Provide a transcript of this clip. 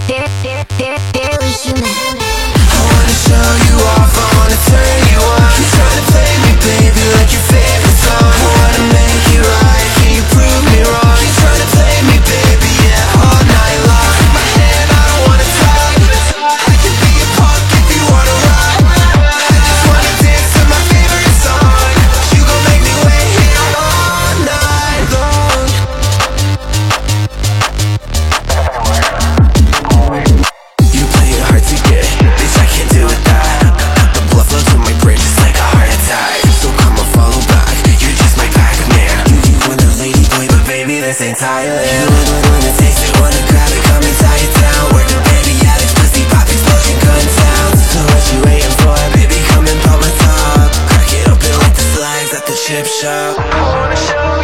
I wanna show you off, I wanna turn you on. You tryna play me, baby, like your favorite song. I wanna make it right, can you prove me wrong? You tryna play me, baby, yeah, all night long. My hand, I don't wanna talk. I can be a punk if you wanna rock. I just wanna dance to my favorite song. You gon' make me wait here all night long. You play it hard to get, bitch, I can't do it that. The blood flows to my brain just like a heart attack. So come on, follow back, you're just my Pac-Man. You want a lady boy, but baby, this ain't Thailand. You wanna taste it, wanna grab it, come and tie it down. Work the baby, yeah, this pussy pop explosion gun sounds. So what you waiting for, baby, come and pop my top. Crack it open like the slides at the chip shop. I wanna show